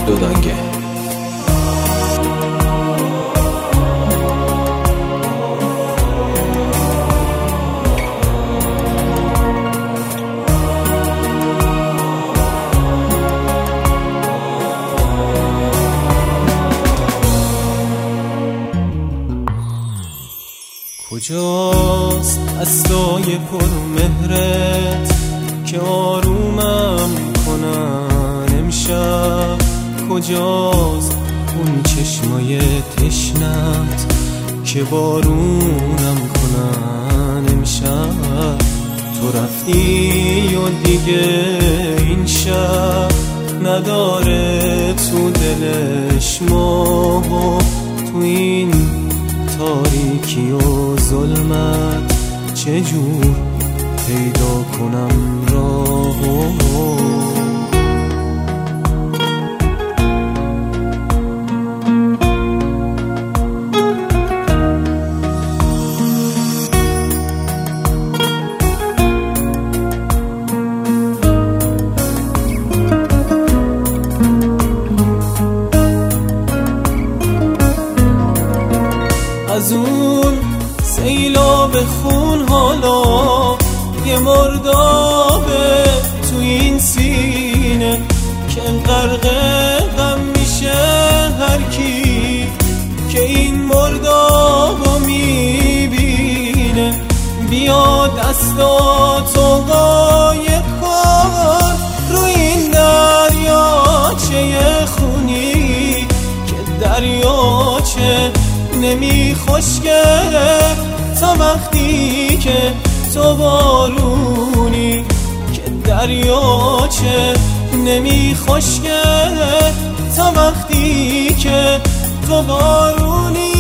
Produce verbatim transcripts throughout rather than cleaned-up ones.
دودانگه. کجاست دستای پرمهرت که آرومم کنن امشب؟ کجاست اون چشمای تشنت که بارونم کنن امشب؟ تو رفتی و دیگه این شب نداره تو دلش ماه، تو این تاریکی و ظلمت چجور پیدا کنم راهو؟ از اون سیلاب خون حالا یه مردابه تو این سینه که غرق غم میشه هر کی که این مردابو میبینه. بیا دستاتو قایق کن رو این دریاچه خونی که دریاچه نمی خشکه تا وقتی که تو بارونی، که دریاچه نمی خشکه تا وقتی که تو بارونی.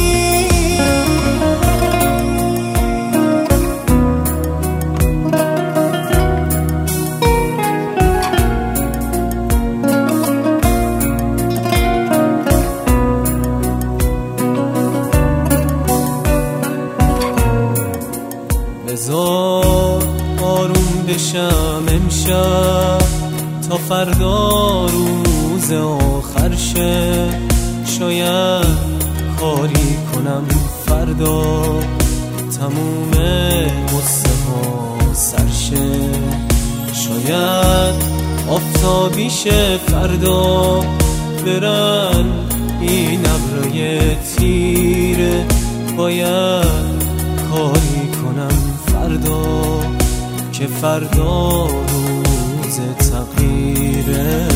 بذار آروم بشم امشب تا فردا روز آخر شه، شاید کاری کنم فردا تموم غصه ها سر شه، شاید آفتابی شه فردا برن این ابرای تیره. باید کاری کنم فردا که فردا روز تغییره.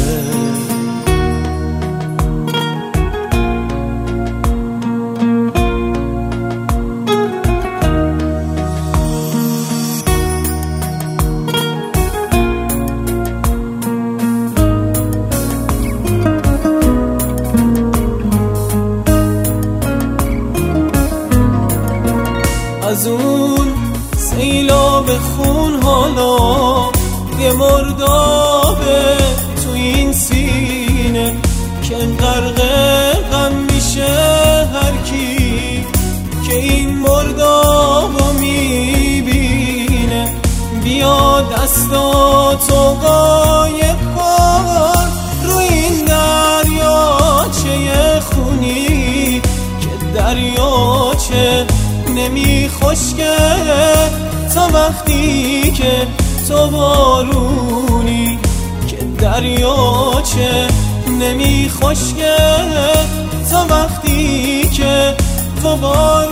از اون سیلاب خون حالا یه مردابه تو این سینه که غرق غم میشه هر کی که این مردابو میبینه. بیا دستاتو قایق کن رو این دریاچه خونی که دریاچه نمی خشکه تا وقتی که تو بارونی، که دریاچه نمی خشکه تا وقتی که تو بارونی.